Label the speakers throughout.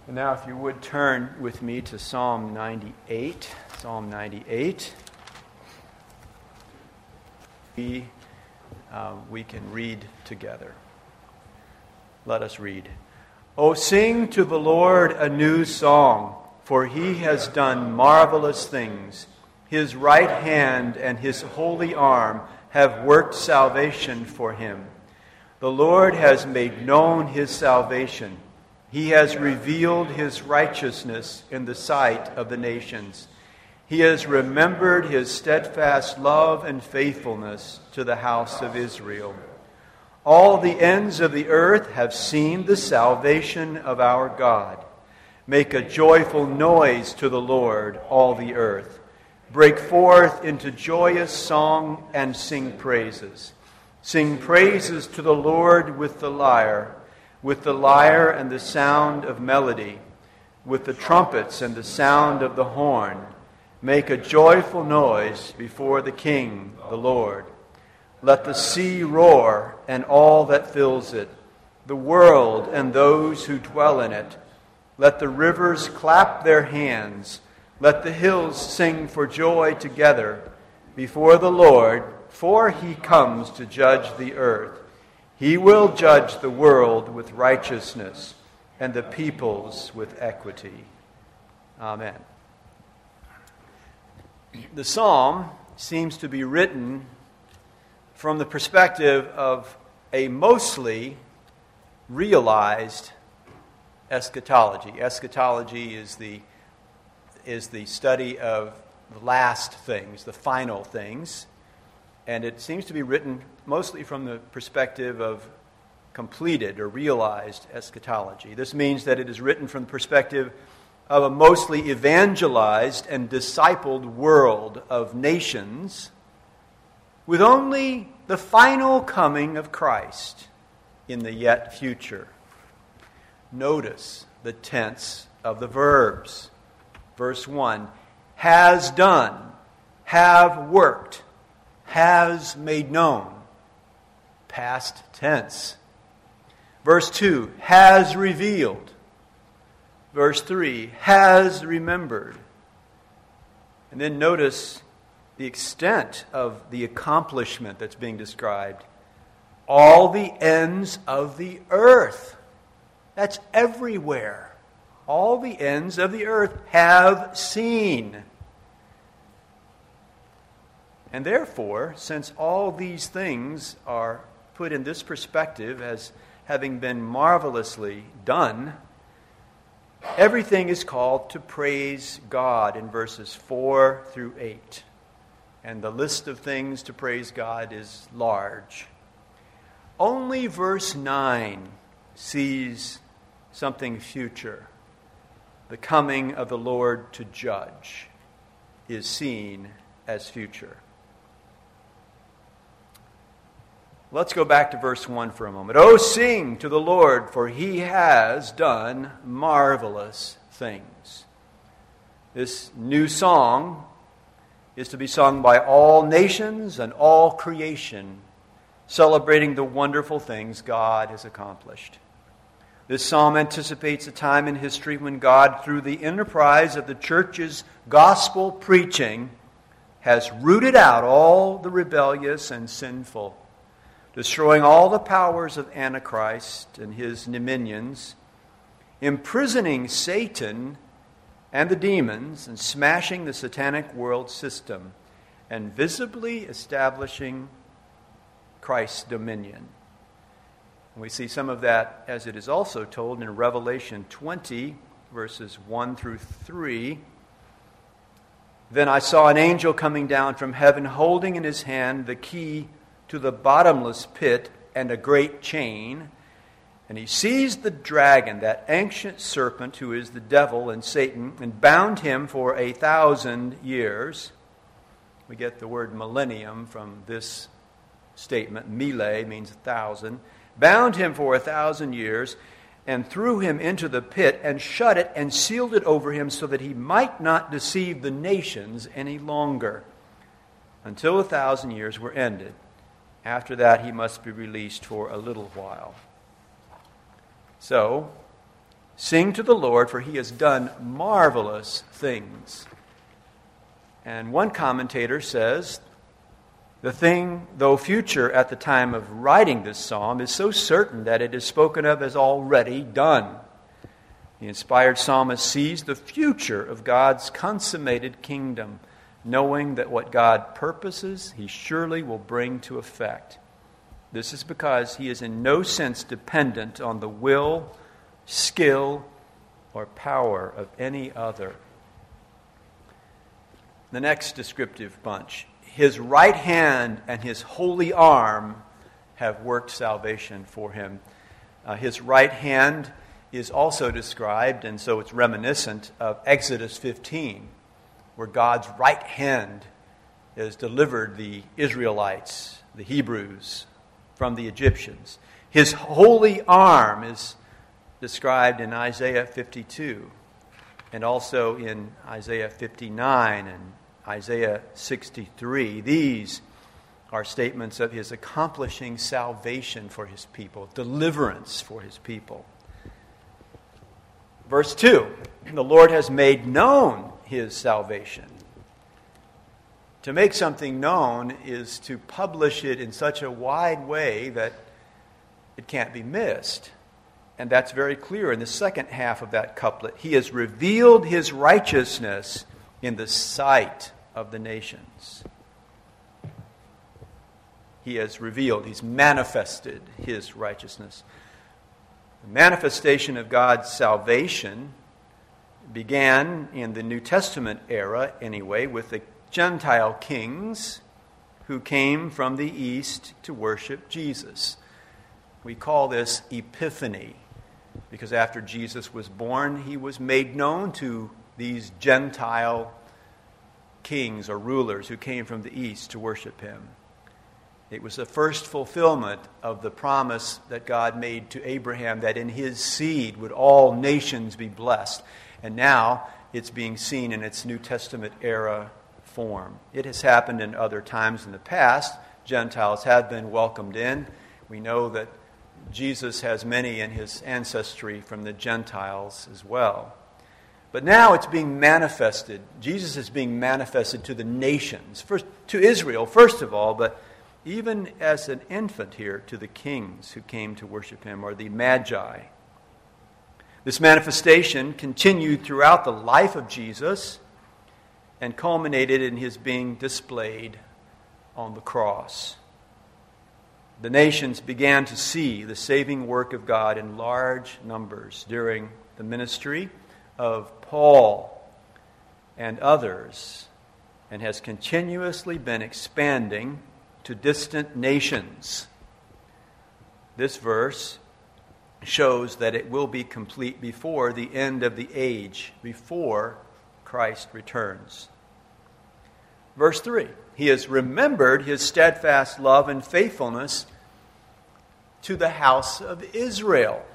Speaker 1: And now, if you would turn with me to Psalm 98. Psalm 98. We can read together. Let us read. "O sing to the Lord a new song, for he has done marvelous things. His right hand and his holy arm have worked salvation for him. The Lord has made known his salvation. He has revealed his righteousness in the sight of the nations. He has remembered his steadfast love and faithfulness to the house of Israel. All the ends of the earth have seen the salvation of our God. Make a joyful noise to the Lord, all the earth. Break forth into joyous song and sing praises. Sing praises to the Lord with the lyre and the sound of melody, with the trumpets and the sound of the horn. Make a joyful noise before the King, the Lord. Let the sea roar and all that fills it, the world and those who dwell in it. Let the rivers clap their hands. Let the hills sing for joy together before the Lord, for he comes to judge the earth. He will judge the world with righteousness and the peoples with equity." Amen. The psalm seems to be written from the perspective of a mostly realized eschatology. Eschatology is the study of the last things, the final things. And it seems to be written mostly from the perspective of completed or realized eschatology. This means that it is written from the perspective of a mostly evangelized and discipled world of nations, with only the final coming of Christ in the yet future. Notice the tense of the verbs. Verse 1, has done, have worked, has made known. Past tense. Verse 2, has revealed. Verse 3, has remembered. And then notice the extent of the accomplishment that's being described. All the ends of the earth. That's everywhere. All the ends of the earth have seen. And therefore, since all these things are put in this perspective as having been marvelously done, everything is called to praise God in verses 4 through 8. And the list of things to praise God is large. Only verse 9 sees something future. The coming of the Lord to judge is seen as future. Let's go back to verse 1 for a moment. "Oh, sing to the Lord, for he has done marvelous things." This new song is to be sung by all nations and all creation, celebrating the wonderful things God has accomplished. This psalm anticipates a time in history when God, through the enterprise of the church's gospel preaching, has rooted out all the rebellious and sinful, destroying all the powers of Antichrist and his minions, imprisoning Satan and the demons, and smashing the satanic world system, and visibly establishing Christ's dominion. We see some of that as it is also told in Revelation 20, verses 1 through 3. "Then I saw an angel coming down from heaven, holding in his hand the key to the bottomless pit and a great chain. And he seized the dragon, that ancient serpent who is the devil and Satan, and bound him for 1,000 years. We get the word millennium from this statement. Mile means 1,000. Bound him for 1,000 years, and threw him into the pit, and shut it, and sealed it over him, so that he might not deceive the nations any longer, until 1,000 years were ended. After that, he must be released for a little while." So, Sing to the Lord, for he has done marvelous things. And one commentator says, the thing, though future at the time of writing this psalm, is so certain that it is spoken of as already done. The inspired psalmist sees the future of God's consummated kingdom, knowing that what God purposes, he surely will bring to effect. This is because he is in no sense dependent on the will, skill, or power of any other. The next descriptive bunch. His right hand and his holy arm have worked salvation for him. His right hand is also described, and so it's reminiscent of Exodus 15, where God's right hand has delivered the Israelites, the Hebrews, from the Egyptians. His holy arm is described in Isaiah 52, and also in Isaiah 59 and Isaiah 63. These are statements of his accomplishing salvation for his people, deliverance for his people. Verse 2, the Lord has made known his salvation. To make something known is to publish it in such a wide way that it can't be missed. And that's very clear in the second half of that couplet. He has revealed his righteousness in the sight of the nations. He has revealed, he's manifested his righteousness. The manifestation of God's salvation began in the New Testament era, anyway, with the Gentile kings who came from the east to worship Jesus. We call this Epiphany, because after Jesus was born, he was made known to these Gentile kings or rulers who came from the east to worship him. It was the first fulfillment of the promise that God made to Abraham that in his seed would all nations be blessed. And now it's being seen in its New Testament era form. It has happened in other times in the past. Gentiles have been welcomed in. We know that Jesus has many in his ancestry from the Gentiles as well. But now it's being manifested. Jesus is being manifested to the nations. First, to Israel, first of all, but even as an infant here, to the kings who came to worship him, or the Magi. This manifestation continued throughout the life of Jesus and culminated in his being displayed on the cross. The nations began to see the saving work of God in large numbers during the ministry of Paul and others, and has continuously been expanding to distant nations. This verse shows that it will be complete before the end of the age, before Christ returns. Verse 3, he has remembered his steadfast love and faithfulness to the house of Israel.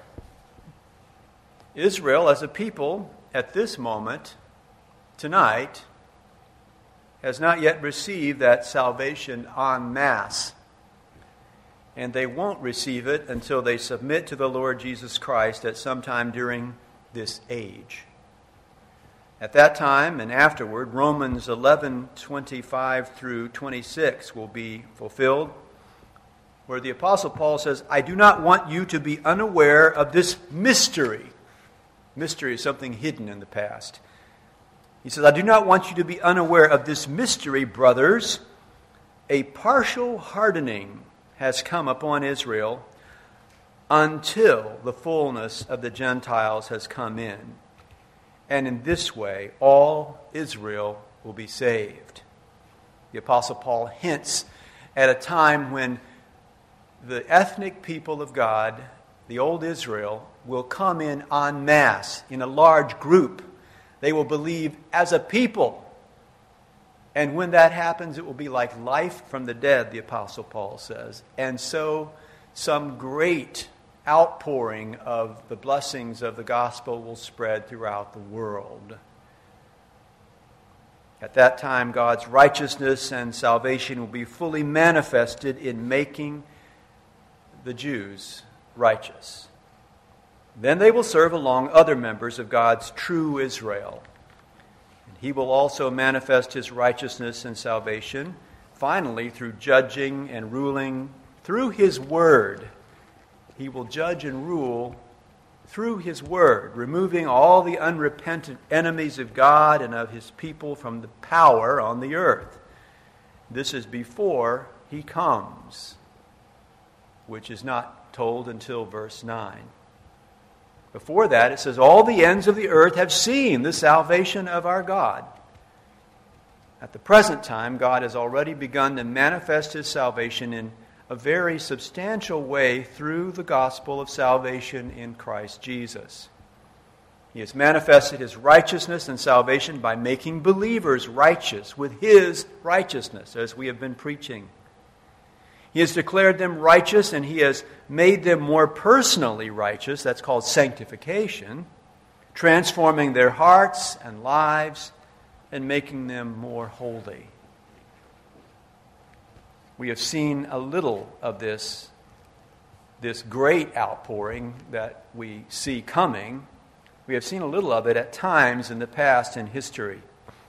Speaker 1: Israel, as a people, at this moment, tonight, has not yet received that salvation en masse. And they won't receive it until they submit to the Lord Jesus Christ at some time during this age. At that time and afterward, Romans 11:25 through 26 will be fulfilled, where the Apostle Paul says, I do not want you to be unaware of this mystery. Mystery is something hidden in the past. He says, I do not want you to be unaware of this mystery, brothers. A partial hardening has come upon Israel until the fullness of the Gentiles has come in. And in this way, all Israel will be saved. The Apostle Paul hints at a time when the ethnic people of God, the old Israel, will come in en masse, in a large group. They will believe as a people. And when that happens, it will be like life from the dead, the Apostle Paul says. And so some great outpouring of the blessings of the gospel will spread throughout the world. At that time, God's righteousness and salvation will be fully manifested in making the Jews righteous. Then they will serve along other members of God's true Israel. And he will also manifest his righteousness and salvation, finally, through judging and ruling through his word. He will judge and rule through his word, removing all the unrepentant enemies of God and of his people from the power on the earth. This is before he comes, which is not told until verse 9. Before that, it says, all the ends of the earth have seen the salvation of our God. At the present time, God has already begun to manifest his salvation in a very substantial way through the gospel of salvation in Christ Jesus. He has manifested his righteousness and salvation by making believers righteous with his righteousness, as we have been preaching. He has declared them righteous, and he has made them more personally righteous. That's called sanctification, transforming their hearts and lives and making them more holy. We have seen a little of this great outpouring that we see coming. We have seen a little of it at times in the past in history.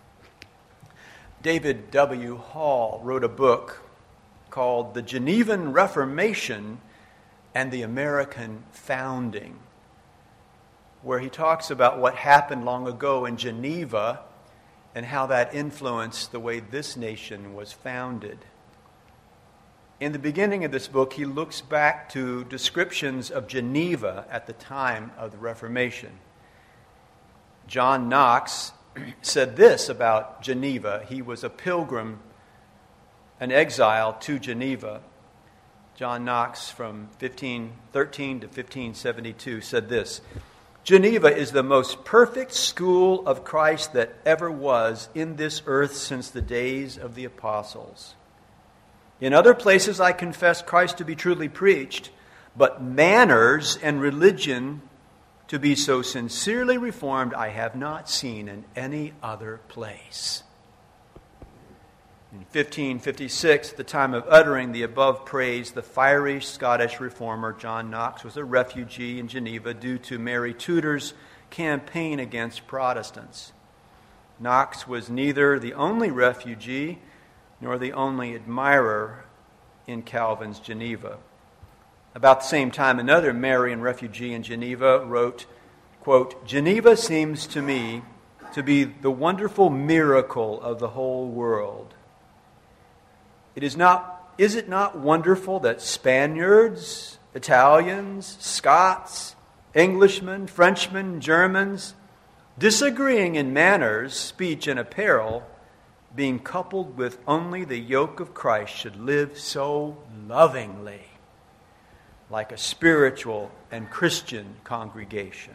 Speaker 1: David W. Hall wrote a book called The Genevan Reformation and the American Founding, where he talks about what happened long ago in Geneva and how that influenced the way this nation was founded. In the beginning of this book, he looks back to descriptions of Geneva at the time of the Reformation. John Knox said this about Geneva. He was a pilgrim, an exile to Geneva. John Knox, from 1513 to 1572, said this: Geneva is the most perfect school of Christ that ever was in this earth since the days of the apostles. In other places I confess Christ to be truly preached, but manners and religion to be so sincerely reformed I have not seen in any other place. In 1556, at the time of uttering the above praise, the fiery Scottish reformer John Knox was a refugee in Geneva due to Mary Tudor's campaign against Protestants. Knox was neither the only refugee nor the only admirer in Calvin's Geneva. About the same time, another Marian refugee in Geneva wrote, quote, Geneva seems to me to be the wonderful miracle of the whole world. Is it not wonderful that Spaniards, Italians, Scots, Englishmen, Frenchmen, Germans, disagreeing in manners, speech, and apparel, being coupled with only the yoke of Christ, should live so lovingly, like a spiritual and Christian congregation?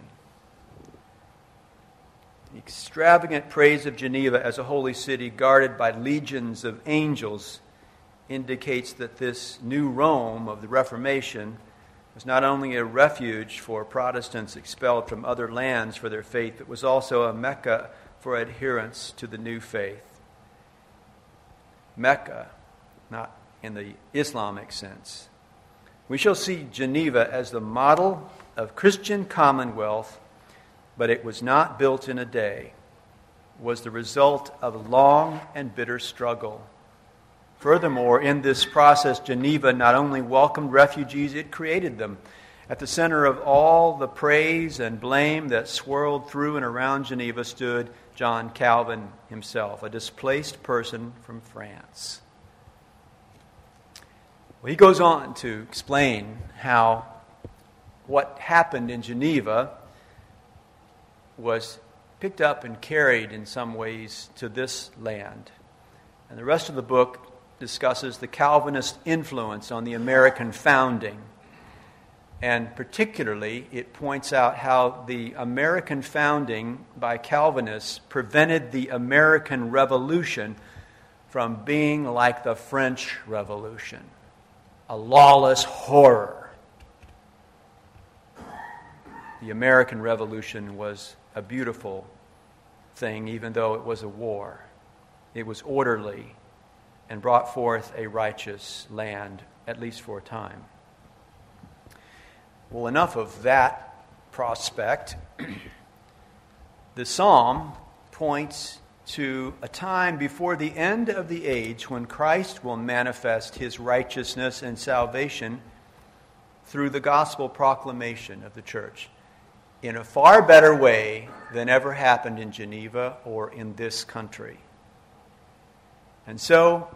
Speaker 1: The extravagant praise of Geneva as a holy city guarded by legions of angels indicates that this new Rome of the Reformation was not only a refuge for Protestants expelled from other lands for their faith, but was also a Mecca for adherents to the new faith. Mecca, not in the Islamic sense. We shall see Geneva as the model of Christian commonwealth, but it was not built in a day. It was the result of a long and bitter struggle. Furthermore, in this process, Geneva not only welcomed refugees, it created them. At the center of all the praise and blame that swirled through and around Geneva stood John Calvin himself, a displaced person from France. Well, he goes on to explain how what happened in Geneva was picked up and carried in some ways to this land. And the rest of the book discusses the Calvinist influence on the American founding. And particularly, it points out how the American founding by Calvinists prevented the American Revolution from being like the French Revolution, a lawless horror. The American Revolution was a beautiful thing, even though it was a war. It was orderly and brought forth a righteous land, at least for a time. Well, enough of that prospect, the psalm points to a time before the end of the age when Christ will manifest his righteousness and salvation through the gospel proclamation of the church in a far better way than ever happened in Geneva or in this country. And so,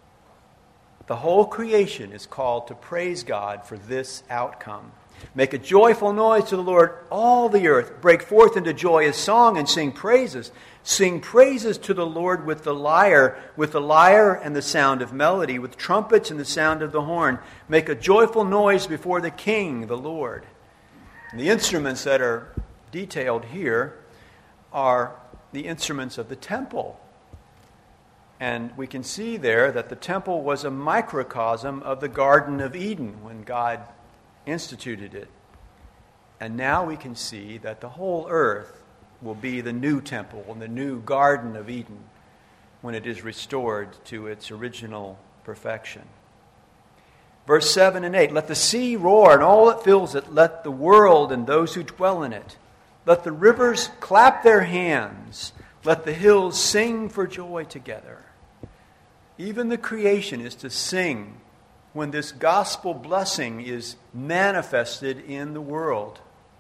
Speaker 1: the whole creation is called to praise God for this outcome. Make a joyful noise to the Lord, all the earth. Break forth into joyous song and sing praises. Sing praises to the Lord with the lyre and the sound of melody, with trumpets and the sound of the horn. Make a joyful noise before the King, the Lord. And the instruments that are detailed here are the instruments of the temple. And we can see there that the temple was a microcosm of the Garden of Eden when God instituted it. And now we can see that the whole earth will be the new temple and the new Garden of Eden when it is restored to its original perfection. Verse 7 and 8, let the sea roar and all that fills it, let the world and those who dwell in it. Let the rivers clap their hands, let the hills sing for joy together. Even the creation is to sing when this gospel blessing is manifested in the world.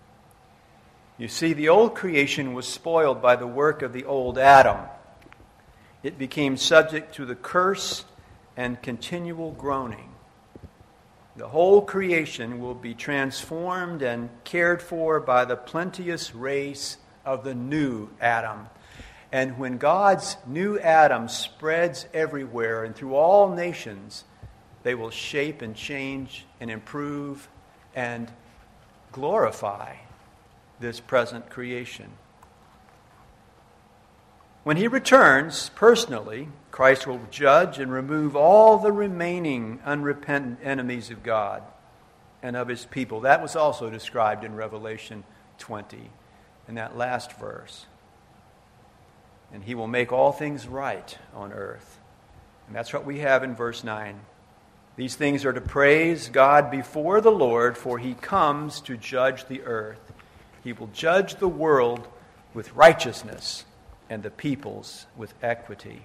Speaker 1: You see, the old creation was spoiled by the work of the old Adam. It became subject to the curse and continual groaning. The whole creation will be transformed and cared for by the plenteous race of the new Adam. And when God's new Adam spreads everywhere and through all nations, they will shape and change and improve and glorify this present creation. When he returns personally, Christ will judge and remove all the remaining unrepentant enemies of God and of his people. That was also described in Revelation 20, in that last verse. And he will make all things right on earth. And that's what we have in verse 9. These things are to praise God before the Lord, for he comes to judge the earth. He will judge the world with righteousness and the peoples with equity.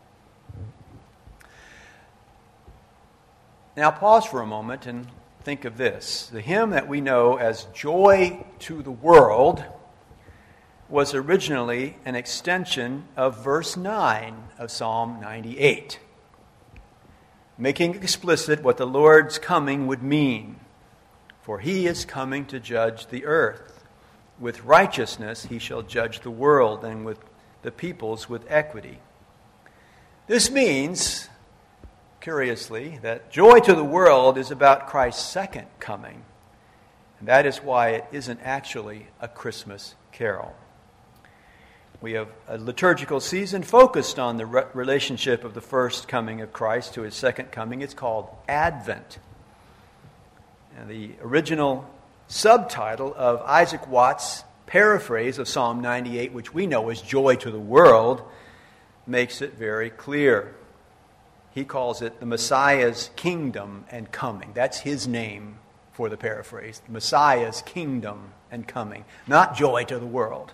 Speaker 1: Now pause for a moment and think of this. The hymn that we know as Joy to the World was originally an extension of verse 9 of Psalm 98, making explicit what the Lord's coming would mean. For he is coming to judge the earth. With righteousness he shall judge the world, and with the peoples with equity. This means, curiously, that joy to the world is about Christ's second coming. And that is why it isn't actually a Christmas carol. We have a liturgical season focused on the relationship of the first coming of Christ to his second coming. It's called Advent. And the original subtitle of Isaac Watts' paraphrase of Psalm 98, which we know as Joy to the World, makes it very clear. He calls it the Messiah's kingdom and coming. That's his name for the paraphrase. The Messiah's kingdom and coming, not joy to the world.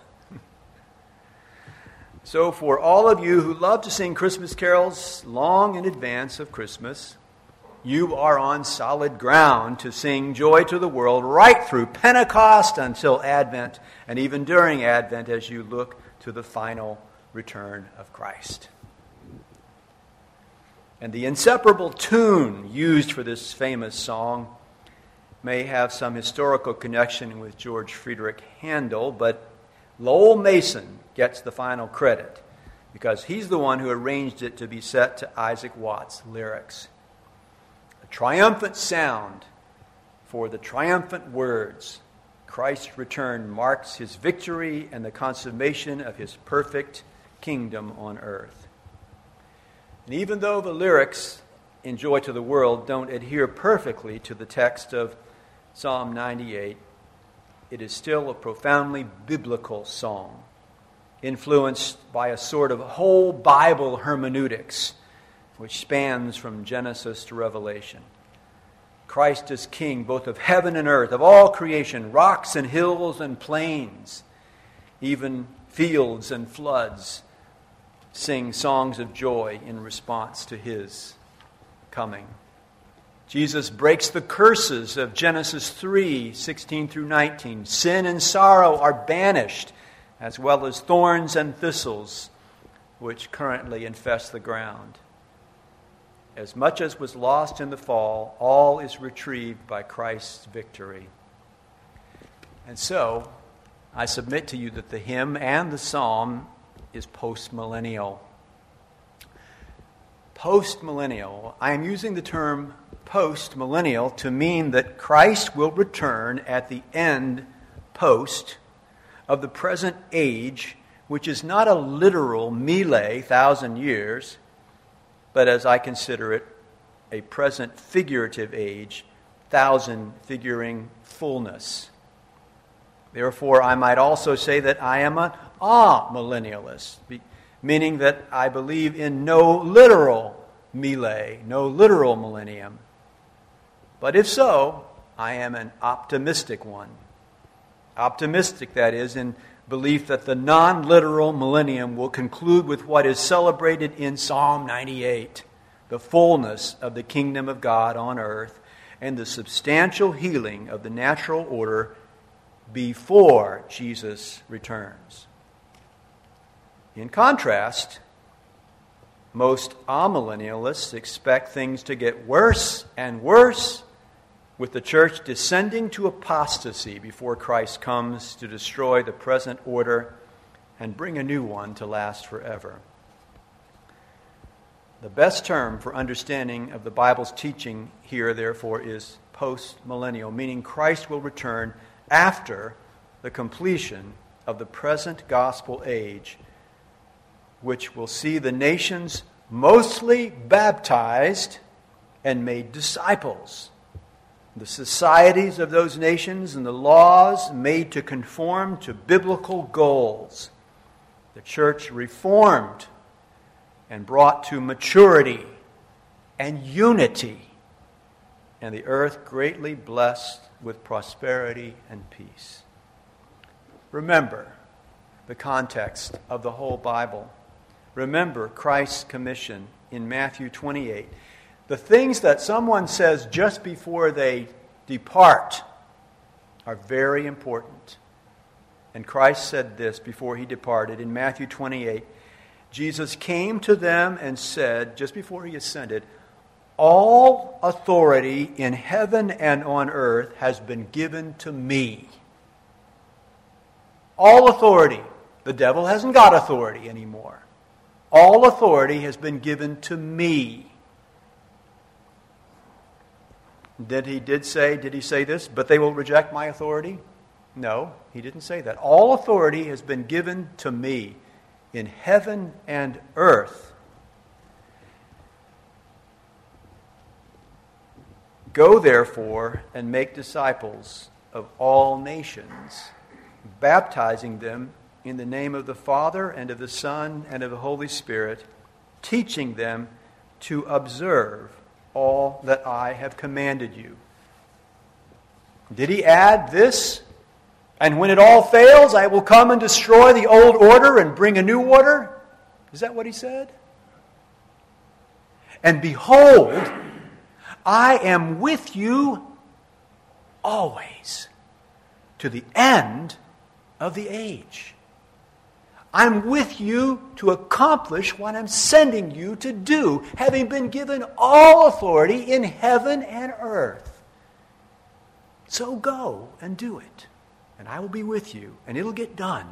Speaker 1: So for all of you who love to sing Christmas carols long in advance of Christmas, you are on solid ground to sing Joy to the World right through Pentecost until Advent, and even during Advent as you look to the final return of Christ. And the inseparable tune used for this famous song may have some historical connection with George Friedrich Handel, but Lowell Mason gets the final credit because he's the one who arranged it to be set to Isaac Watts' lyrics. A triumphant sound for the triumphant words. Christ's return marks his victory and the consummation of his perfect kingdom on earth. And even though the lyrics in Joy to the World don't adhere perfectly to the text of Psalm 98, it is still a profoundly biblical song, influenced by a sort of whole Bible hermeneutics, which spans from Genesis to Revelation. Christ is King both of heaven and earth, of all creation, rocks and hills and plains, even fields and floods sing songs of joy in response to his coming. Jesus breaks the curses of Genesis 3:16 through 19. Sin and sorrow are banished, as well as thorns and thistles, which currently infest the ground. As much as was lost in the fall, all is retrieved by Christ's victory. And so, I submit to you that the hymn and the psalm is postmillennial. Postmillennial. I am using the term postmillennial to mean that Christ will return at the end post of the present age, which is not a literal mille, 1,000 years, but as I consider it, a present figurative age, 1,000 figuring fullness. Therefore, I might also say that I am an amillennialist, meaning that I believe in no literal mille, no literal millennium. But if so, I am an optimistic one. Optimistic, that is, in belief that the non-literal millennium will conclude with what is celebrated in Psalm 98, the fullness of the kingdom of God on earth and the substantial healing of the natural order before Jesus returns. In contrast, most amillennialists expect things to get worse and worse, with the church descending to apostasy before Christ comes to destroy the present order and bring a new one to last forever. The best term for understanding of the Bible's teaching here, therefore, is postmillennial, meaning Christ will return after the completion of the present gospel age, which will see the nations mostly baptized and made disciples. The societies of those nations and the laws made to conform to biblical goals. The church reformed and brought to maturity and unity, and the earth greatly blessed with prosperity and peace. Remember the context of the whole Bible. Remember Christ's commission in Matthew 28. The things that someone says just before they depart are very important. And Christ said this before he departed in Matthew 28. Jesus came to them and said, just before he ascended, "All authority in heaven and on earth has been given to me." All authority. The devil hasn't got authority anymore. All authority has been given to me. Did he say this? But they will reject my authority? No, he didn't say that. All authority has been given to me in heaven and earth. Go therefore and make disciples of all nations, baptizing them in the name of the Father and of the Son and of the Holy Spirit, teaching them to observe all that I have commanded you. Did he add this? And when it all fails, I will come and destroy the old order and bring a new order? Is that what he said? And behold, I am with you always to the end of the age. I'm with you to accomplish what I'm sending you to do, having been given all authority in heaven and earth. So go and do it, and I will be with you, and it'll get done.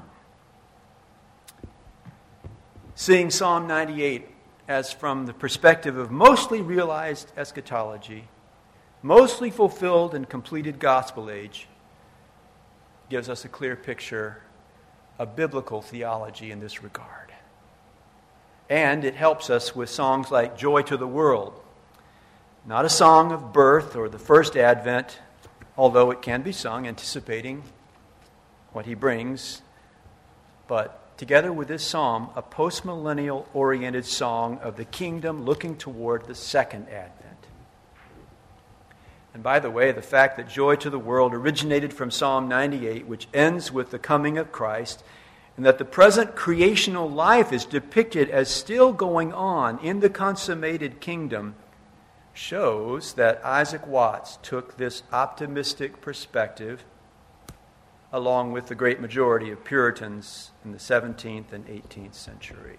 Speaker 1: Seeing Psalm 98 as from the perspective of mostly realized eschatology, mostly fulfilled and completed gospel age, gives us a clear picture of biblical theology in this regard. And it helps us with songs like Joy to the World. Not a song of birth or the first advent, although it can be sung anticipating what he brings, but together with this psalm, a postmillennial oriented song of the kingdom looking toward the second advent. And by the way, the fact that joy to the world originated from Psalm 98, which ends with the coming of Christ, and that the present creational life is depicted as still going on in the consummated kingdom, shows that Isaac Watts took this optimistic perspective along with the great majority of Puritans in the 17th and 18th century.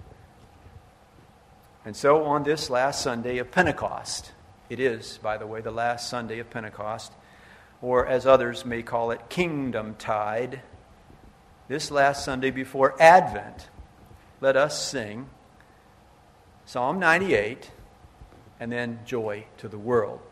Speaker 1: And so on this last Sunday of Pentecost, it is, by the way, the last Sunday of Pentecost, or as others may call it, Kingdom Tide, this last Sunday before Advent, let us sing Psalm 98 and then Joy to the World.